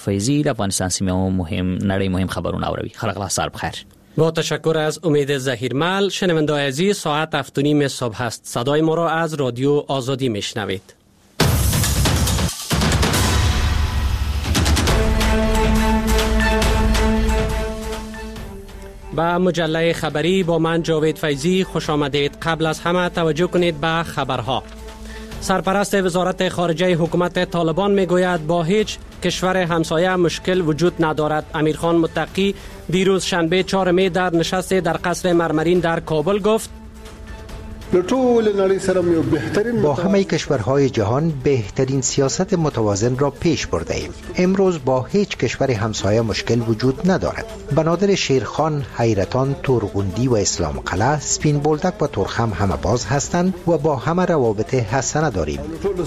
فیضی د افغانستان سیمه مهم نړۍ مهم خبرونه اوروي. خلق الله سر بخیر. با تشکر از امید ظهیرمل. شنونده‌های عزیز، ساعت 7:30 صبح است. صدای ما را از رادیو آزادی میشنوید. با مجله خبری با من جاوید فیضی خوش آمدید. قبل از همه توجه کنید به خبرها. سرپرست وزارت خارجه حکومت طالبان میگوید با هیچ کشور همسایه مشکل وجود ندارد. امیرخان متقی دیروز شنبه 4 می در نشست در قصر مرمرین در کابل گفت با همه کشورهای جهان بهترین سیاست متوازن را پیش برده ایم. امروز با هیچ کشور همسایه مشکل وجود ندارد. بنادر شیرخان، حیرتان، تورغوندی و اسلام قلعه، سپین بولدک و ترخم همه باز هستند و با همه روابط حسنه داریم.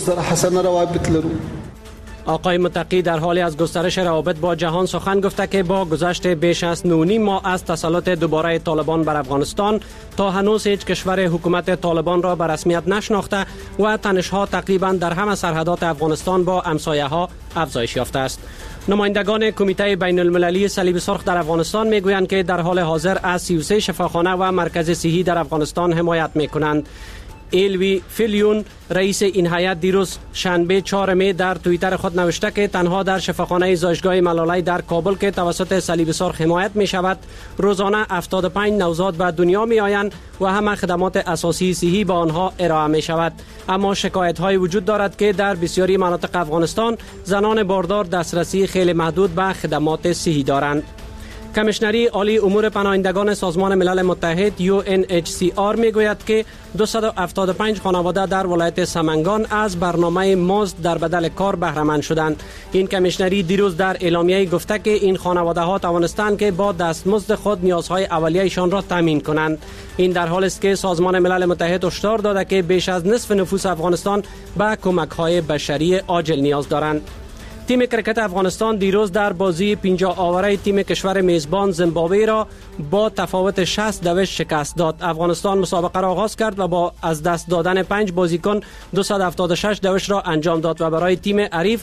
آقای متقی در حالی از گسترش روابط با جهان سخن گفته که با گذشت بیش از 9.5 ماه از تسلط دوباره طالبان بر افغانستان تا هنوز هیچ کشور حکومت طالبان را به رسمیت نشناخته و تنش‌ها تقریبا در همه سرحدات افغانستان با همسایه‌ها افزایش یافته است. نمایندگان کمیته بین المللی صلیب سرخ در افغانستان میگویند که در حال حاضر از 33 شفاخانه و مرکز صحی در افغانستان حمایت میکنند. ایلوی فیلیون رئیس این هیئت دیروز شنبه 4 می در توییتر خود نوشته که تنها در شفاخانه زایشگاه ملالای در کابل که توسط صلیب سرخ حمایت می شود روزانه 75 نوزاد به دنیا می آیند و همه خدمات اساسی صحی به آنها ارائه می شود. اما شکایت های وجود دارد که در بسیاری مناطق افغانستان زنان باردار دسترسی خیلی محدود به خدمات صحی دارند. کمیشنری عالی امور پناهندگان سازمان ملل متحد UNHCR میگوید که 275 خانواده در ولایت سمنگان از برنامه مزد در بدل کار بهره مند شدند. این کمیشنری دیروز در اعلامیه گفته که این خانواده ها توانستند که با دستمزد خود نیازهای اولیه‌شان را تامین کنند. این در حالی است که سازمان ملل متحد هشدار داده که بیش از نصف نفوس افغانستان به کمک‌های بشری عاجل نیاز دارند. تیم کرکت افغانستان دیروز در بازی 50 آوره تیم کشور میزبان زیمبابوه را با تفاوت 60 شکست داد. افغانستان مسابقه را آغاز کرد و با از دست دادن 5 بازیکن 276 را انجام داد و برای تیم حریف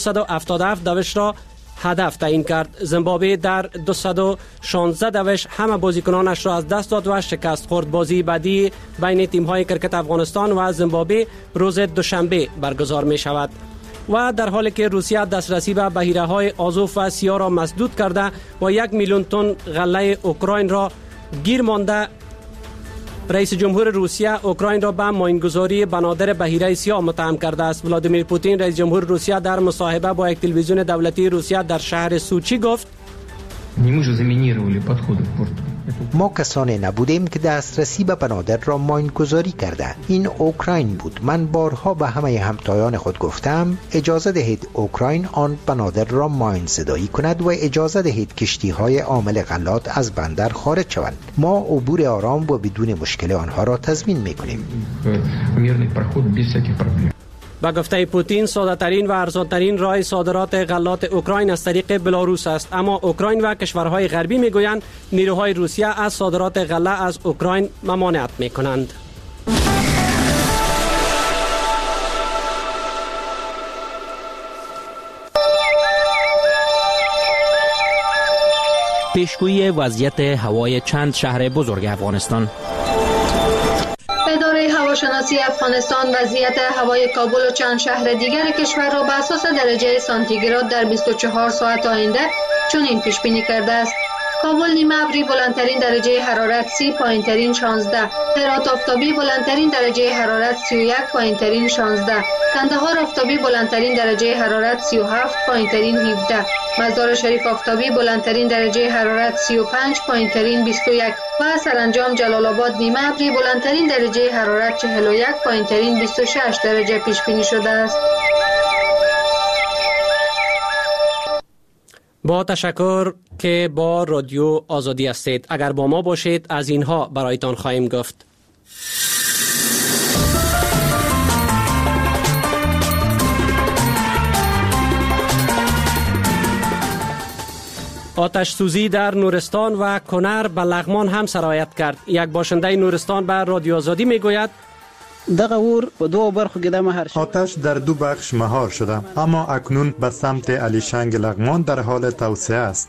277 را هدف تعیین کرد. زیمبابوه در 216 همه بازیکنانش را از دست داد و شکست خورد. بازی بعدی بین تیم‌های کرکت افغانستان و زیمبابوه روز دوشنبه برگزار می شود. و در حالی که روسیه دسترسی به بحیره‌های آزوف و سیاه را مسدود کرده و 1 میلیون تن غله اوکراین را گیر مانده، رئیس جمهور روسیه اوکراین را به ماینگذاری بنادر بحیره سیاه متهم کرده است. ولادیمیر پوتین رئیس جمهور روسیه در مصاحبه با یک تلویزیون دولتی روسیه در شهر سوچی گفت ما کسانی نبودیم که دسترسی به بنادر را ماینگذاری کرده. این اوکراین بود. من بارها به همه همتایان خود گفتم اجازه دهید اوکراین آن بنادر را ماین زدایی کند و اجازه دهید کشتی های حامل غلات از بندر خارج شوند. ما عبور آرام و بدون مشکل آنها را تضمین میکنیم. با گفته پوتین ساده‌ترین و ارزان‌ترین راه صادرات غلات اوکراین از طریق بلاروس است، اما اوکراین و کشورهای غربی میگویند نیروهای روسیه از صادرات غله از اوکراین ممانعت میکنند. پیشگویی وضعیت هوای چند شهر بزرگ افغانستان. اداره هواشناسی افغانستان وضعیت هوای کابل و چند شهر دیگر کشور را به اساس درجه سانتیگراد در 24 ساعت آینده چنین پیش بینی کرده است: کابل نیمه ابری بلندترین درجه حرارت 30، پایینترین 16. هرات آفتابی بلندترین درجه حرارت 31، پایینترین 16. کندهار آفتابی بلندترین درجه حرارت 37، پایینترین 17. مزار شریف آفتابی بلندترین درجه حرارت 35، پایینترین 21 و سرانجام جلال آباد نیمه ابری بلندترین درجه حرارت 41، پایینترین 26 درجه پیش بینی شده است. با تشکر که با رادیو آزادی هستید. اگر با ما باشید از اینها برایتان خواهیم گفت. آتش سوزی در نورستان و کنر به لغمان هم سرایت کرد. یک باشنده نورستان به رادیو آزادی میگوید دغه اور په دوه برخو کې د مهار شد. آتش در دو بخش مهار شده، اما اکنون به سمت علیشنگ لغمان در حال توسعه است.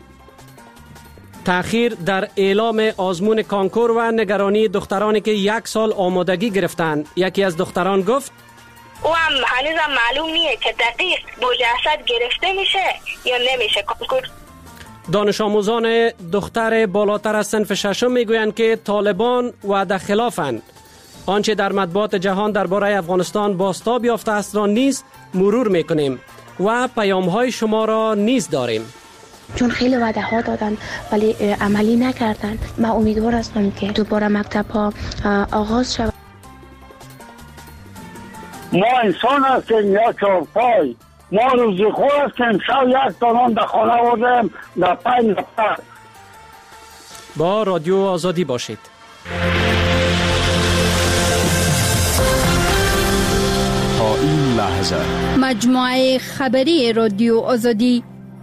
تأخیر در اعلام آزمون کانکور و نگرانی دخترانی که 1 سال آمادگی گرفتند. یکی از دختران گفت او هم هنوزم معلوم نیه که دقیق بوجه‌صد گرفته میشه یا نمیشه کانکور. دانش آموزان دختر بالاتر از صنف ششم میگویند که طالبان وعده خلافند. آنچه در مطبوعات جهان درباره افغانستان بازتاب یافته است را نیز مرور میکنیم و پیام‌های شما را نیز داریم. چون خیلی وعده ها دادن ولی عملی نکردن. من امیدوار هستم که دوباره مکتب ها آغاز شود. ما انسان هستیم یا چارپای، ما روزی خور هستیم، شب 1 تانان در خانه آوردیم در 5 نفر. با رادیو آزادی باشید. تا این لحظه مجموعه خبری رادیو آزادی.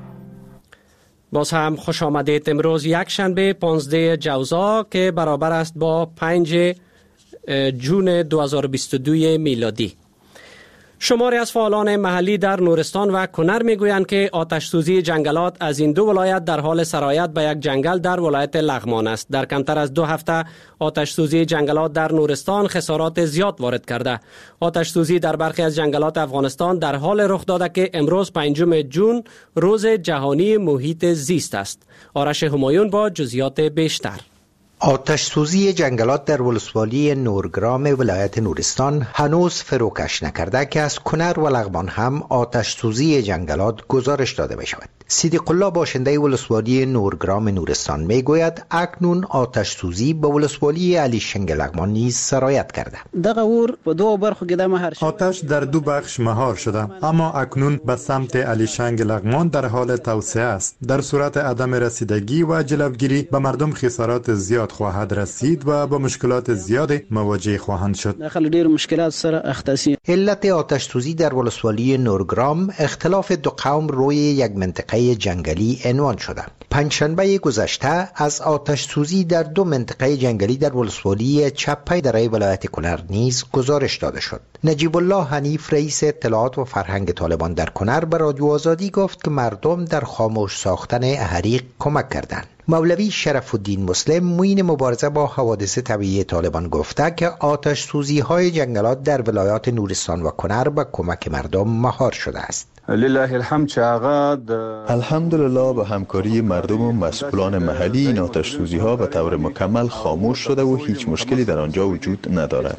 باز هم خوش آمدید. امروز یک شنبه 15 جوزا که برابر است با 5 جون 2022 میلادی. شماری از فعالان محلی در نورستان و کنر میگویند که آتش سوزی جنگلات از این دو ولایت در حال سرایت به یک جنگل در ولایت لغمان است. در کمتر از 2 هفته آتش سوزی جنگلات در نورستان خسارات زیاد وارد کرده. آتش سوزی در برخی از جنگلات افغانستان در حال رخ داده که امروز 5 جون روز جهانی محیط زیست است. آرش همایون با جزئیات بیشتر. آتش سوزی جنگلات در ولسوالی نورگرام ولایت نورستان هنوز فروکش نکرده که از کنر و لغمان هم آتش سوزی جنگلات گزارش داده بشود. صدیق الله باشنده ولسوالی نورگرام نورستان میگوید اکنون آتش سوزی به ولسوالی علیشنگ لغمان نیز سرایت کرده. دغه اور په دوه برخو کې د مهار شد. آتش در 2 بخش مهار شده، اما اکنون به سمت علیشنگ لغمان در حال توسعه است. در صورت عدم رسیدگی و جلوگیری به مردم خسارات زیاد خواهد رسید و با مشکلات زیاد مواجه خواهند شد. داخل ډیر مشکلات سره اختصاصی. علت آتش سوزی در ولسوالی نورگرام اختلاف 2 قوم روی یک منطقه جنگلی عنوان شده. پنجشنبه گذشته از آتش سوزی در 2 منطقه جنگلی در ولسوالی چپه درای ولایت کنر نیز گزارش داده شد. نجیب الله حنیف رئیس اطلاعات و فرهنگ طالبان در کنر به رادیو آزادی گفت که مردم در خاموش ساختن حریق کمک کردند. مولوی شرف الدین مسلم معین مبارزه با حوادث طبیعی طالبان گفته که آتش سوزی های جنگلات در ولایات نورستان و کنر به کمک مردم مهار شده است. لله الحمد الحمدلله به همکاری مردم و مسئولان محلی این آتش سوزی ها به طور مکمل خاموش شده و هیچ مشکلی در آنجا وجود ندارد.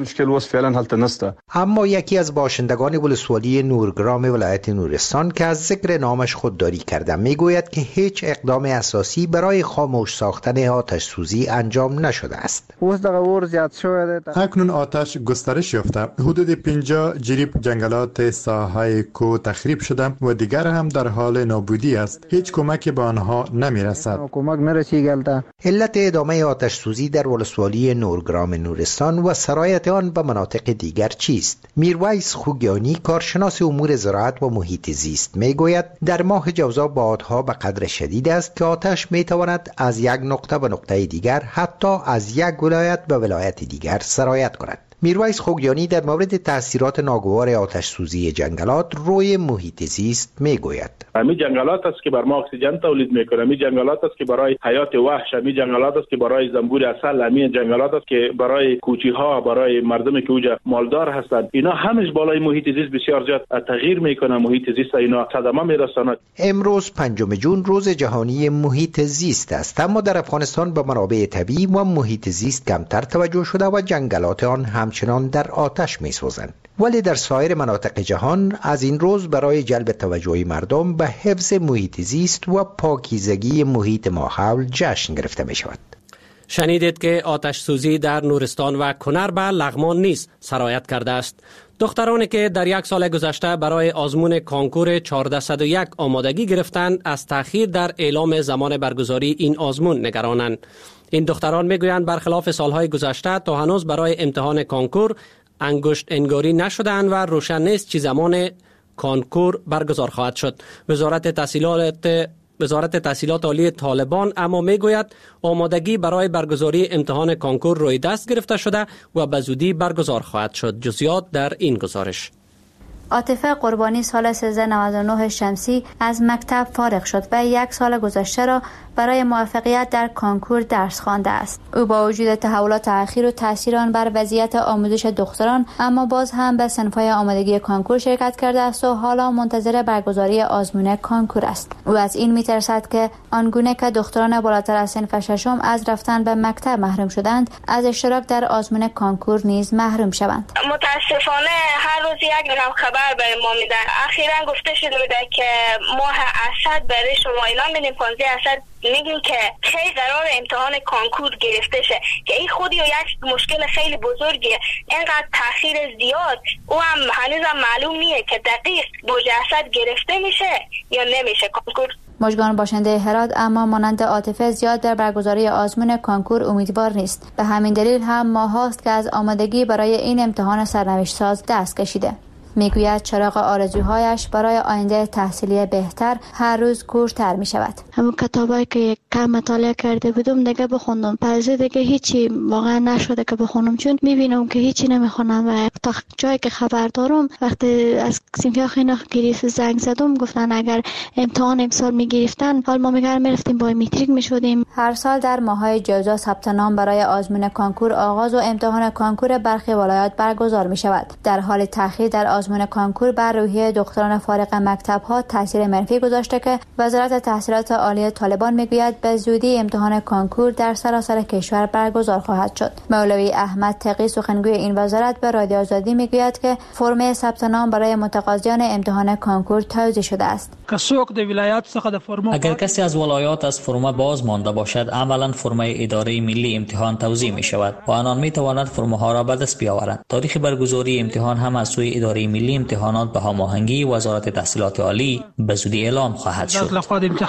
اما یکی از باشندگان ولسوالی نورگرام ولایت نورستان که از ذکر نامش خودداری کرده میگوید که هیچ اقدام اساسی برای خاموش ساختن آتش سوزی انجام نشده است. اکنون آتش گسترش یافته. حدود 50 جریب جنگلات ساحه کو تخریب شده و دیگر هم در حال نابودی است. هیچ کمکی به آنها نمیرسد. علت ادامه آتش سوزی در ولسوالی نورگرام نورستان و سرایت آن به مناطق دیگر چیست؟ میرویس خوگیانی کارشناس امور زراعت و محیط زیست میگوید در ماه جوزا بادها به قدر شدید است که آتش میتواند از یک نقطه به نقطه دیگر حتی از یک ولایت به ولایت دیگر سرایت کند. میرویس خوگیانی در مورد تاثیرات ناگوار آتش سوزی جنگلات روی محیط زیست میگوید. همین جنگلات است که بر ما اکسیژن تولید میکنه، همین جنگلات است که برای حیات وحش، همین جنگلات است که برای زنبور عسل، همین جنگلات است که برای کوچی ها، برای مردمی که اونجا مالدار هستند، اینا همش بالای محیط زیست بسیار زیاد تغییر میکنه. محیط زیست اینا صدمه میرساند. امروز 5 جون روز جهانی محیط زیست است، اما در افغانستان به منابع طبیعی و محیط زیست کمتر توجه شده و جنگلات آن همچنان در آتش میسوزند. ولی در سایر مناطق جهان از این روز برای جلب توجه مردم به حفظ محیط زیست و پاکیزگی محیط ماحول جشن گرفته می شود. شنیدید که آتش سوزی در نورستان و کنر به لغمان نیز سرایت کرده است. دخترانی که در 1 سال گذشته برای آزمون کانکور 1401 آمادگی گرفتند از تأخیر در اعلام زمان برگزاری این آزمون نگرانند. این دختران میگویند برخلاف سالهای گذشته تا هنوز برای امتحان کانکور انگشت انگاری نشدند و روشن نیست چه زمان کانکور برگزار خواهد شد. وزارت تحصیلات وزارت تحصیلات عالی طالبان اما میگوید آمادگی برای برگزاری امتحان کانکور روی دست گرفته شده و به زودی برگزار خواهد شد. جزئیات در این گزارش. عاطفه قربانی سال 1399 شمسی از مکتب فارغ شد و 1 سال گذشته را برای موفقیت در کانکور درس خوانده است. او با وجود تحولات اخیر و تاثیر آن بر وضعیت آموزش دختران اما باز هم به صنف‌های آمادگی کانکور شرکت کرده است و حالا منتظر برگزاری آزمون کانکور است. او از این می‌ترسد که آنگونه که دختران بالاتر از صنف ششم از رفتن به مکتب محروم شدند، از اشتراک در آزمون کانکور نیز محروم شوند. متاسفانه هر روز یک رقم خبر برای ما میدن. اخیراً گفته شده بوده که ماه اسد برای شما اعلام میدیم 15 اسد میگیم که خیلی قرار امتحان کانکور گرفته شه که این خودی و یک مشکل خیلی بزرگیه. اینقدر تاخیر زیاد او هم هنوزم معلوم نیه که دقیق بوج اسد گرفته میشه یا نمیشه کانکور. مژگان باشنده هرات اما مانند عاطفه زیاد در برگزاری آزمون کانکور امیدوار نیست. به همین دلیل هم ماهاست که از آمادگی برای این امتحان سرنوشت ساز دست کشیده. میگوید چراغ آرزوهایش برای آینده تحصیلی بهتر هر روز کورتر می شود. همون کتابایی که کم مطالعه کرده بودم دیگه بخوندم. پس دیگه هیچی واقعا نشده که بخونم، چون میبینم که هیچی نمیخونم و تا جایی که خبر دارم وقتی از سیمفیا خینا گریس زنگ زدم گفتن اگر امتحان امسال میگرفتن حال ما میرفتیم با متریک میشدیم. هر سال در ماه‌های جوزا ثبت نام برای آزمون کانکور آغاز و امتحان کانکور برخی ولایات برگزار می شود. در حال تأخیر در آزمون کانکور بر روحیه دختران فارغ مکتب‌ها تاثیر منفی گذاشته که وزارت تحصیلات عالی طالبان میگوید به زودی امتحان کانکور در سراسر کشور برگزار خواهد شد. مولوی احمد تقی سخنگوی این وزارت به رادیو آزادی میگوید که فرم ثبت نام برای متقاضیان امتحان کانکور توزیع شده است. اگر کسی از ولایات از فرم باز مانده باشد، عملا فرم اداره ملی امتحان توزیع می شود و آنان می توانند فرم ها را به دست بیاورند. تاریخ برگزاری امتحان هم از سوی اداره ملی امتحانات به هماهنگی وزارت تحصیلات عالی به زودی اعلام خواهد شد.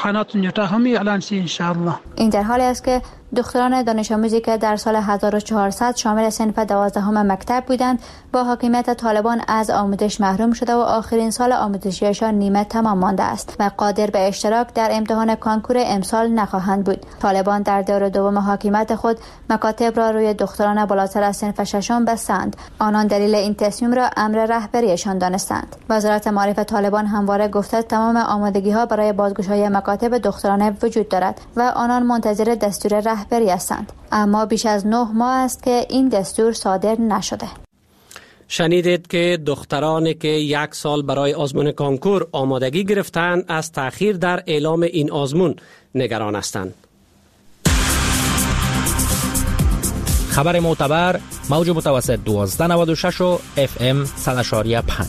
این در حالی است که دختران دانش آموزی که در سال 1400 شامل صنف 12 مکتب بودند با حاکمیت طالبان از آموزش محروم شده و آخرین سال آموزشیشان نیمه تمام مانده است و قادر به اشتراک در امتحان کانکور امسال نخواهند بود. طالبان در دور دوم حاکمیت خود مکاتب را روی دختران بالاتر از صنف ششم بستند. آنان دلیل این تصمیم را امر رهبریشان دانستند. وزارت معارف طالبان همواره گفته تمام آمادگی‌ها برای بازگشایی مکاتب دخترانه وجود دارد و آنان منتظر دستور رهبری هستند، اما بیش از 9 ماه است که این دستور صادر نشده. شنیدید که دخترانی که 1 سال برای آزمون کانکور آمادگی گرفتند از تأخیر در اعلام این آزمون نگران هستند. خبر معتبر موج متوسط 1296 و FM 100.5.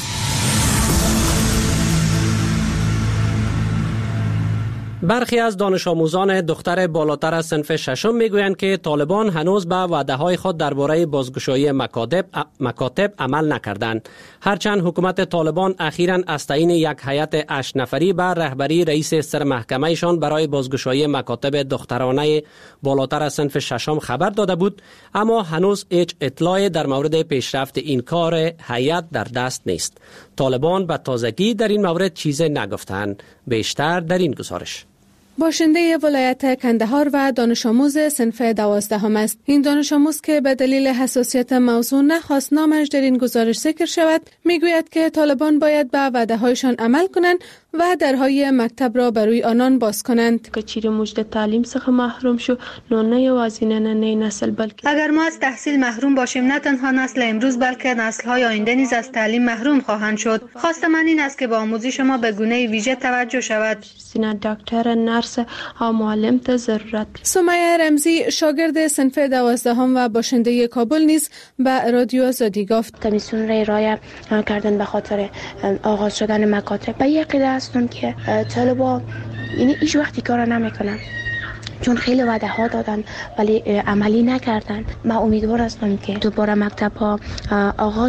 برخی از دانش آموزان دختر بالاتر از صنف ششم میگویند که طالبان هنوز به وعده‌های خود درباره بازگشایی مکاتب عمل نکردند. هرچند حکومت طالبان اخیراً از تعیین یک هیئت 8 نفری به رهبری رئیس سرمحکمه‌شان برای بازگشایی مکاتب دخترانه بالاتر از صنف ششم خبر داده بود، اما هنوز هیچ اطلاعی در مورد پیشرفت این کار هیئت در دست نیست. طالبان به تازگی در این مورد چیزی نگفتند. بیشتر در این گزارش. باشنده ولایت کندهار و دانش آموز صنف 12 است. این دانش آموز که به دلیل حساسیت موضوع نخواست نامش در این گزارش ذکر شود، میگوید که طالبان باید به وعده‌هایشان عمل کنند و درهای مکتب را بروی آنان باز کنند. که چیره مجد تعلیم څخه محروم شو، نو نه یوازې نننی نسل بلکه اگر ما از تحصیل محروم باشیم، نه تنها نسل امروز بلکه نسل‌های آینده نیز از تعلیم محروم خواهند شد. خواست من این است که با آموزش ما به گونه ویژه توجه شود. سینه دکتر، نرس ها معلم ته ضرورت. سمیه رمزی شاگرد صنف 12 و باشنده کابل نیز به رادیو آزادی گفت کمیسیون را ارائه کردن به خاطر آغاز شدن مکاتب. به یک قید هستم که طلبا یعنی هیچ وقتی کار نمیکنن، چون خیلی وعده ها دادن ولی عملی نکردن. من امیدوار هستم که دوباره مکتب ها آغاز شود.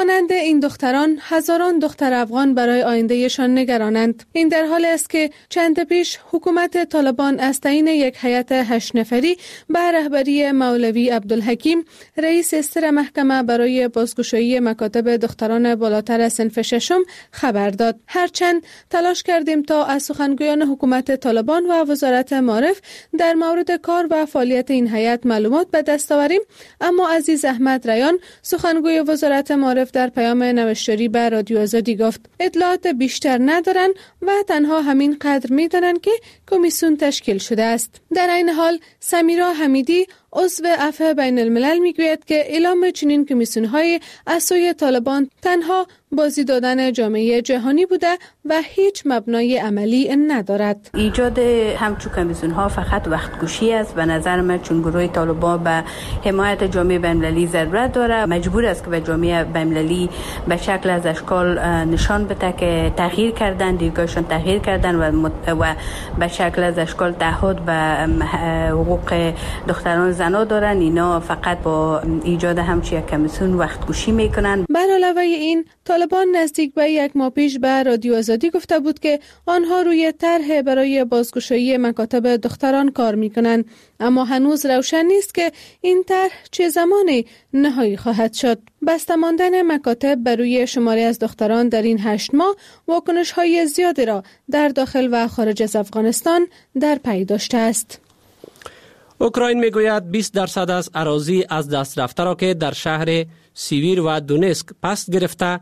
مانند این دختران هزاران دختر افغان برای آیندهشان نگرانند. این در حالی است که چند پیش حکومت طالبان از تعیین یک هیئت 8 نفری به رهبری مولوی عبدالحکیم رئیس سر محکمه برای بازگشایی مکاتب دختران بالاتر صنف ششم خبر داد. هرچند تلاش کردیم تا از سخنگویان حکومت طالبان و وزارت معارف در مورد کار و فعالیت این هیئت معلومات به دست آوریم، اما عزیز احمد ریان سخنگوی وزارت معارف در پیام نوشتاری به رادیو آزادی گفت اطلاعات بیشتر ندارن و تنها همین قدر میدانند که کمیسیون تشکیل شده است. در این حال سمیرا حمیدی عضو عفو بین الملل میگوید که اعلام چنین کمیسیون‌های از سوی طالبان تنها بازی دادن جامعه جهانی بوده و هیچ مبنای عملی ندارد. ایجاد همچون کمیسیون‌ها فقط وقت کشی است. به نظر من چون گروه طالبان به حمایت جامعه بین‌المللی ضرورت داره، مجبور است که به جامعه بین‌المللی به شکل از اشکال نشان بده که تغییر کردن، دیدگاهشان تغییر کردن و به شکل از اشکال تعهد به حقوق دختران زنا دارن. اینا فقط با ایجاد همچین کمیسیون وقت کشی میکنن. بر علاوه این طالبان نزدیک به 1 ماه پیش به رادیو آزادی گفته بود که آنها روی طرح برای بازگشایی مکاتب دختران کار میکنند، اما هنوز روشن نیست که این طرح چه زمانی نهایی خواهد شد. بسته ماندن مکاتب بر روی شماری از دختران در این 8 ماه واکنش‌های زیادی را در داخل و خارج از افغانستان در پی داشته است. اوکراین میگوید 20% از اراضی از دست رفته را که در شهر سیویر و دونسک پس گرفته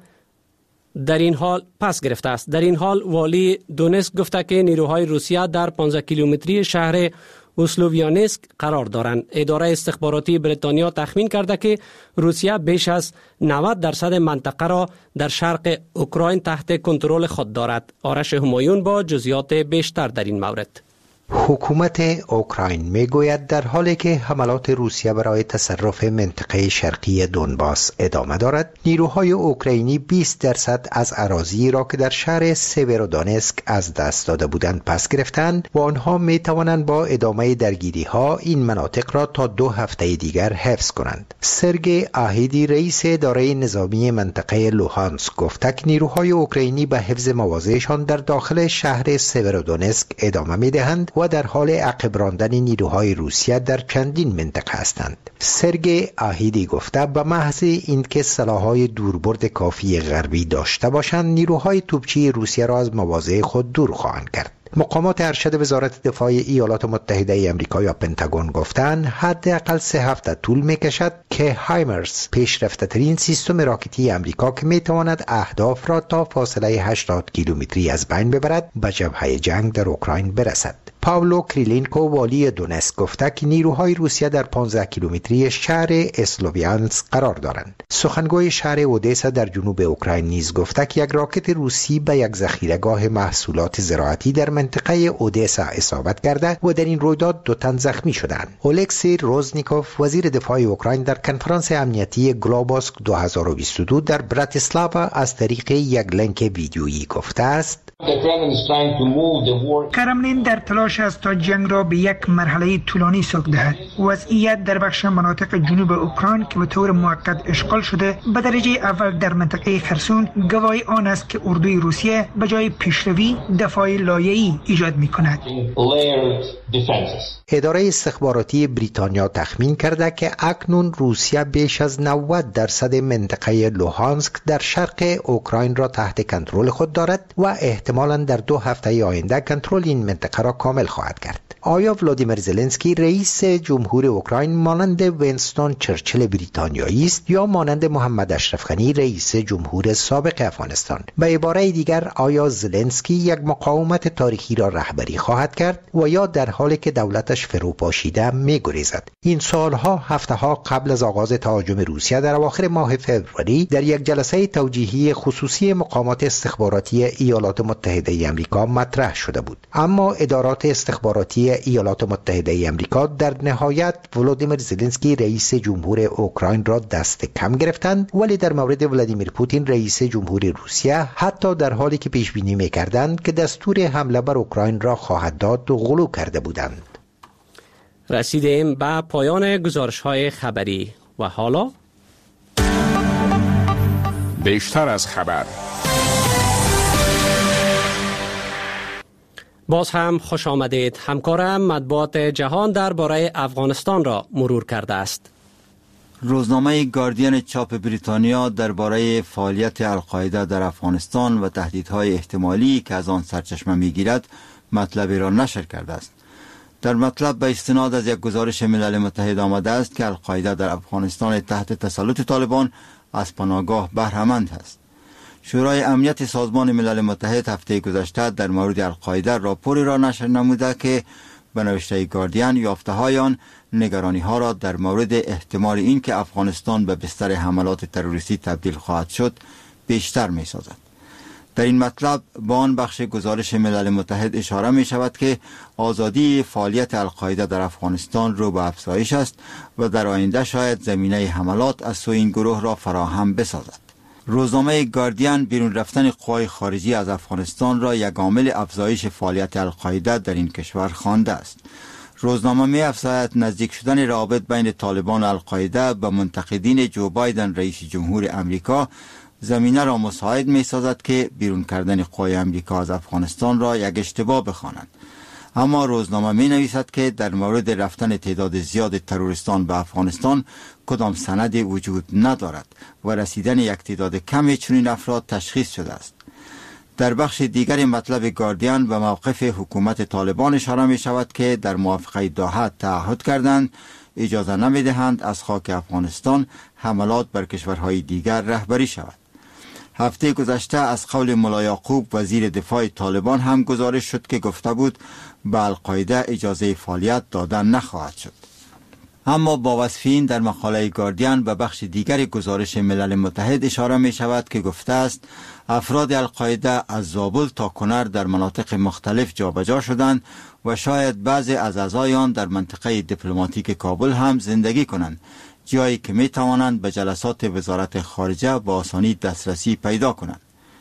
است. در این حال والی دونسک گفته که نیروهای روسیه در 15 کیلومتری شهر اسلوویانسک قرار دارند. اداره استخباراتی بریتانیا تخمین کرده که روسیه بیش از 90% منطقه را در شرق اوکراین تحت کنترل خود دارد. آرش همایون با جزئیات بیشتر در این مورد. حکومت اوکراین میگوید در حالی که حملات روسیه برای تصرف منطقه شرقی دونباس ادامه دارد، نیروهای اوکراینی 20% از اراضی را که در شهر سیورودونسک از دست داده بودند پس گرفتند و آنها می توانند با ادامه درگیری ها این مناطق را تا 2 هفته دیگر حفظ کنند. سرگئی آهیدی رئیس اداره نظامی منطقه لوهانسک گفته که نیروهای اوکراینی به حفظ مواضعشان در داخل شهر سیورودونسک ادامه می دهند و در حال عقب راندن نیروهای روسیه در چندین منطقه هستند. سرگئی آهیدی گفته به محض اینکه سلاح‌های دوربرد کافی غربی داشته باشند، نیروهای توپچی روسیه را از مواضع خود دور خواهند کرد. مقامات ارشد وزارت دفاع ایالات متحده ای آمریکا یا پنتاگون گفتند حداقل 3 هفته طول می‌کشد که هایمرس پیشرفته‌ترین سیستم راکتی آمریکا که می‌تواند اهداف را تا فاصله 80 کیلومتری از بین ببرد به جبهه جنگ در اوکراین برسد. پاولو کریلینکو والی دونسک گفته که نیروهای روسیه در 15 کیلومتری شهر اسلوویانسک قرار دارند. سخنگوی شهر اودسا در جنوب اوکراین نیز گفته که یک راکت روسی به یک ذخیره‌گاه محصولات زراعتی در منطقه اودسا اصابت کرده و در این رویداد 2 تن زخمی شدند. اولکسی روزنیکوف وزیر دفاع اوکراین در کنفرانس امنیتی گلوباسک 2022 در براتیسلاوا از طریق یک لینک ویدیویی گفته است: کرملین در تلاش است تا جنگ را به یک مرحله طولانی سوق دهد. وضعیت در بخش مناطق جنوب اوکراین که به طور موقت اشغال شده به درجه اول در منطقه خرسون گواهی آن است که اردوی روسیه به جای پیشروی دفاع لایه‌ای ایجاد می‌کند. اداره استخباراتی بریتانیا تخمین کرده که اکنون روسیه بیش از 90% منطقه لوهانسک در شرق اوکراین را تحت کنترل خود دارد و احتمالاً در 2 هفته آینده کنترل این منطقه را کامل خواهد کرد. آیا ولادیمیر زلنسکی رئیس جمهور اوکراین مانند وینستون چرچیل بریتانیایی است یا مانند محمد اشرف غنی رئیس جمهور سابق افغانستان؟ به عباره دیگر، آیا زلنسکی یک مقاومت تاریخی را رهبری خواهد کرد و یا در حالی که دولتش فروپاشیده می‌گریزد؟ این سالها هفته‌ها قبل از آغاز تهاجم روسیه در اواخر ماه فوریه در یک جلسه توجیهی خصوصی مقامات استخباراتی ایالات متحده آمریکا مطرح شده بود، اما ادارات استخباراتی ایالات متحده آمریکا در نهایت ولادیمیر زلنسکی رئیس جمهور اوکراین را دست کم گرفتند، ولی در مورد ولادیمیر پوتین رئیس جمهور روسیه حتی در حالی که پیش بینی می‌کردند که دستور حمله بر اوکراین را خواهد داد غلو کرده بودند. رسیدیم به پایان گزارش‌های خبری و حالا بیشتر از خبر. باز هم خوش آمدید. همکارم مطبوعات جهان درباره افغانستان را مرور کرده است. روزنامه گاردین چاپ بریتانیا درباره فعالیت القاعده در افغانستان و تهدیدهای احتمالی که از آن سرچشمه میگیرد مطلبی را نشر کرده است. در مطلب به استناد از یک گزارش ملل متحد آمده است که القاعده در افغانستان تحت تسلط طالبان از پناهگاه بهره‌مند است. شورای امنیت سازمان ملل متحد هفته گذشته در مورد القاعده راپوری را نشر نموده که به نوشته گاردین یافته‌های آن نگرانی‌ها را در مورد احتمال اینکه افغانستان به بستر حملات تروریستی تبدیل خواهد شد بیشتر می‌سازد. در این مطلب با آن بخش گزارش ملل متحد اشاره می شود که آزادی فعالیت القاعده در افغانستان رو به افزایش است و در آینده شاید زمینه حملات از سوی این گروه را فراهم بسازد. روزنامه گاردین بیرون رفتن قوای خارجی از افغانستان را یک عامل افزایش فعالیت القاعده در این کشور خوانده است. روزنامه می افزاید نزدیک شدن روابط بین طالبان و القاعده به منتقدین جو بایدن رئیس جمهور امریکا زمینه را مساعد می سازد که بیرون کردن قوای امریکا از افغانستان را یک اشتباه بخوانند. اما روزنامه می نویسد که در مورد رفتن تعداد زیاد تروریستان به افغانستان کدام سندی وجود ندارد و رسیدن یک تعداد کمی چنین افراد تشخیص شده است. در بخش دیگر مطلب گاردین به موقف حکومت طالبان اشاره می شود که در موافقه دوحه تعهد کردند اجازه نمی دهند از خاک افغانستان حملات بر کشورهای دیگر رهبری شود. هفته گذشته از قول ملا یعقوب وزیر دفاع طالبان هم گزارش شد که گفته بود به القاعده اجازه فعالیت دادن نخواهد شد. اما با وصفین در مقاله گاردین به بخش دیگر گزارش ملل متحد اشاره می شود که گفته است افراد القاعده از زابل تا کنر در مناطق مختلف جابجا شدند و شاید بعضی از اعضای آن در منطقه دیپلماتیک کابل هم زندگی کنند، جایی که می توانند به جلسات وزارت خارجه با آسانی دسترسی پیدا کنند.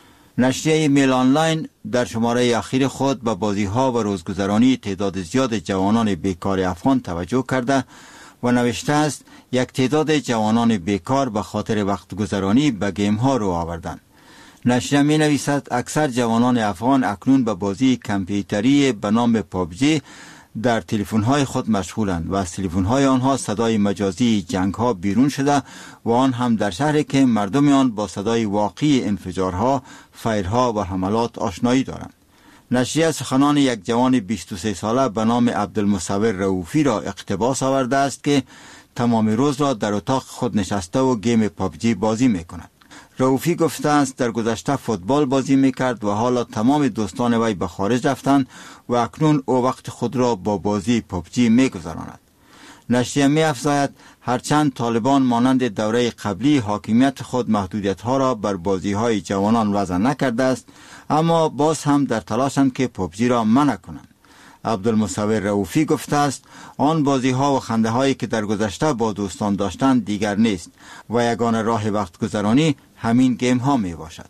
نشریه میل آنلاین در شماره اخیر خود به بازی‌ها و روزگذرانی تعداد زیاد جوانان بیکار افغان توجه کرده و نوشته است یک تعداد جوانان بیکار به خاطر وقت گذرانی به گیم ها رو آوردند. نشریه می نویسد اکثر جوانان افغان اکنون به بازی کامپیوتری به نام پابجی در تلفن های خود مشغولند و از تلفن های آنها صدای مجازی جنگ ها بیرون شده و آن هم در شهری که مردم آن با صدای واقعی انفجارها، فیرها و حملات آشنایی دارند. نشریه سخنان یک جوان 23 ساله به نام عبدالمصور رؤوفی را اقتباس آورده است که تمام روز را در اتاق خود نشسته و گیم پابجی بازی می کند. رؤوفی گفته است در گذشته فوتبال بازی میکرد و حالا تمام دوستان وی به خارج رفتند و اکنون او وقت خود را با بازی پابجی میگذراند. نشریه می افزاید هرچند طالبان مانند دوره قبلی حاکمیت خود محدودیت ها را بر بازی های جوانان وضع نکرده است، اما باز هم در تلاشند که پابجی را منع کنند. عبدالمصور رؤوفی گفته است آن بازی ها و خنده هایی که در گذشته با دوستان داشتند دیگر نیست و یگانه راه وقت گذرانی همین گیم ها می باشد.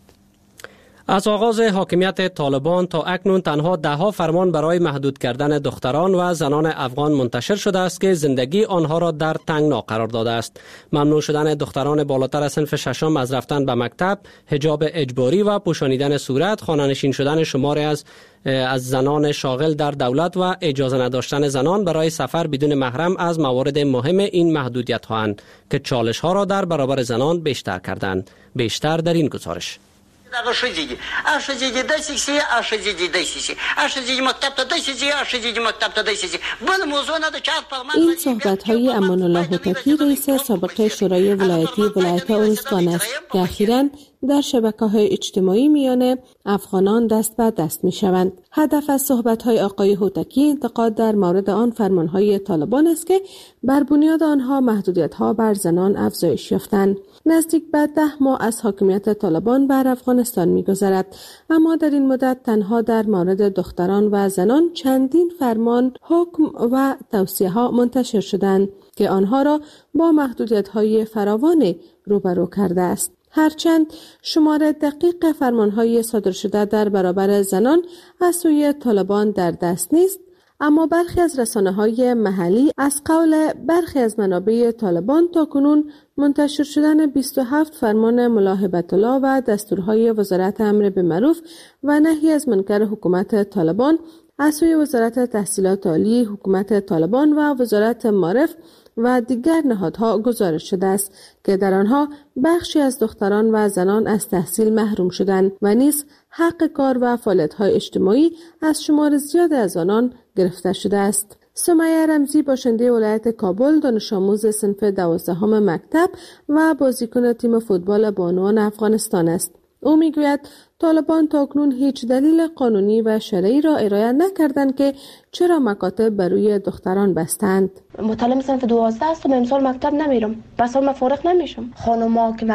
از آغاز حاکمیت طالبان تا اکنون تنها 10 فرمان برای محدود کردن دختران و زنان افغان منتشر شده است که زندگی آنها را در تنگنا قرار داده است. ممنوع شدن دختران بالاتر از صنف ششم از رفتن به مکتب، حجاب اجباری و پوشانیدن صورت، خانه‌نشین شدن شماری از زنان شاغل در دولت و اجازه نداشتن زنان برای سفر بدون محرم از موارد مهم این محدودیت ها که چالش ها را در برابر زنان بیشتر کردند. بیشتر در این گزارش. این صحبت های امان الله هوتکی رئیس سابق شورای ولایتی ولایت ارزگان است که اخیراً در شبکه‌های اجتماعی میان افغانان دست به دست می‌شوند. هدف از صحبت‌های آقای هوتکی انتقاد در مورد آن فرمان‌های طالبان است که بر بنیاد آنها محدودیت‌ها بر زنان افزایش یافتند. نزدیک به 10 ماه از حاکمیت طالبان بر افغانستان می‌گذرد، اما در این مدت تنها در مورد دختران و زنان چندین فرمان، حکم و توصیه‌ها منتشر شدند که آنها را با محدودیت‌های فراوان روبرو کرده است. هرچند شمار دقیق فرمانهای صادر شده در برابر زنان از سوی طالبان در دست نیست، اما برخی از رسانه‌های محلی از قول برخی از منابع طالبان تاکنون منتشر شدن 27 فرمان ملاحبت الله و دستورهای وزارت امر بالمعروف و نهی از منکر حکومت طالبان از سوی وزارت تحصیلات عالی حکومت طالبان و وزارت معارف و دیگر نهادها گزارش شده است که در آنها بخشی از دختران و زنان از تحصیل محروم شدند و نیز حق کار و فعالیت‌های اجتماعی از شمار زیاد از آنان گرفته شده است. سمیه رمزی باشنده ولایت کابل، دانش آموز صنف 12 مکتب و بازیکن تیم فوتبال بانوان افغانستان است. او میگوید طالبان تاکنون هیچ دلیل قانونی و شرعی را ارائه نکردند که چرا مکاتب برای دختران بستند. متعلم صنف 12 هستم، امسال مکتب نمیرم، بس من فارغ نمیشم. خانم‌ها که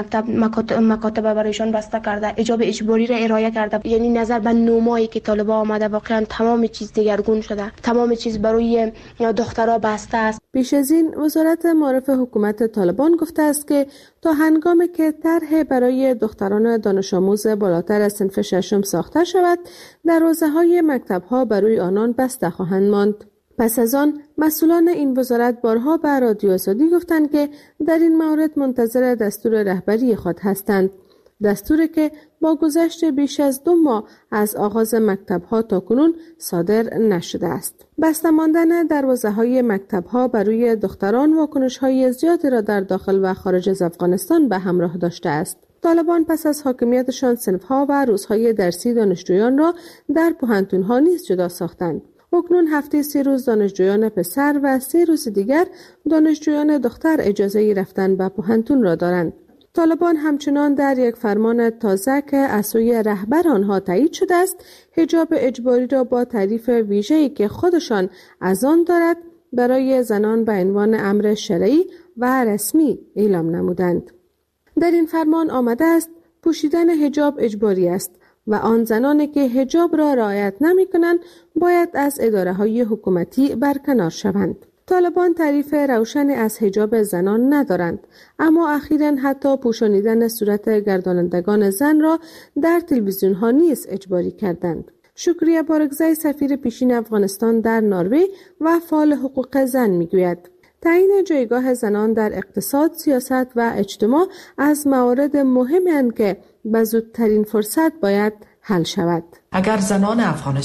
مکاتب برایشان بسته کرده، حجاب اجباری را ارائه کرده، یعنی نظر به نومایی که طالبا آمده واقعا تمام چیز دیگرگون شده، تمام چیز برای دخترها بسته است. پیش از این وزارت معارف حکومت طالبان گفته است که تا هنگامی که طرح برای دختران دانش آموز بالاتر از صنف 6 ساخته شود، دروازه‌های مکتب‌ها برای آنان بسته خواهند ماند. پس از آن مسئولان این وزارت بارها به رادیو آزادی گفتند که در این مورد منتظر دستور رهبری خود هستند. دستوری که با گذشت بیش از 2 ماه از آغاز مکتب‌ها تاکنون صادر نشده است. بسته ماندن دروازه‌های مکتب‌ها برای دختران واکنش‌های زیادی را در داخل و خارج از افغانستان به همراه داشته است. طالبان پس از حاکمیتشان صنف‌ها و روزهای درسی دانشجویان را در پوهنتون‌ها نیز جدا ساختند. اکنون هفته 3 روز دانشجویان پسر و 3 روز دیگر دانشجویان دختر اجازه رفتن به پوهنتون را دارند. طالبان همچنان در یک فرمان تازه که از سوی رهبر آنها تایید شده است، حجاب اجباری را با تعریف ویژه‌ای که خودشان از آن دارد برای زنان به عنوان امر شرعی و رسمی اعلام نمودند. در این فرمان آمده است پوشیدن حجاب اجباری است و آن زنانی که حجاب را رعایت نمی‌کنند باید از اداره‌های حکومتی برکنار شوند. طالبان تعریف روشنی از حجاب زنان ندارند، اما اخیراً حتی پوشانیدن صورت گردانندگان زن را در تلویزیون‌ها نیز اجباری کردند. شکریه بارگزای سفیر پیشین افغانستان در نروژ و فعال حقوق زن میگوید تعیین جایگاه زنان در اقتصاد، سیاست و اجتماع از موارد مهمی است که به زودترین فرصت باید حل شود. اگر زنان افغانستان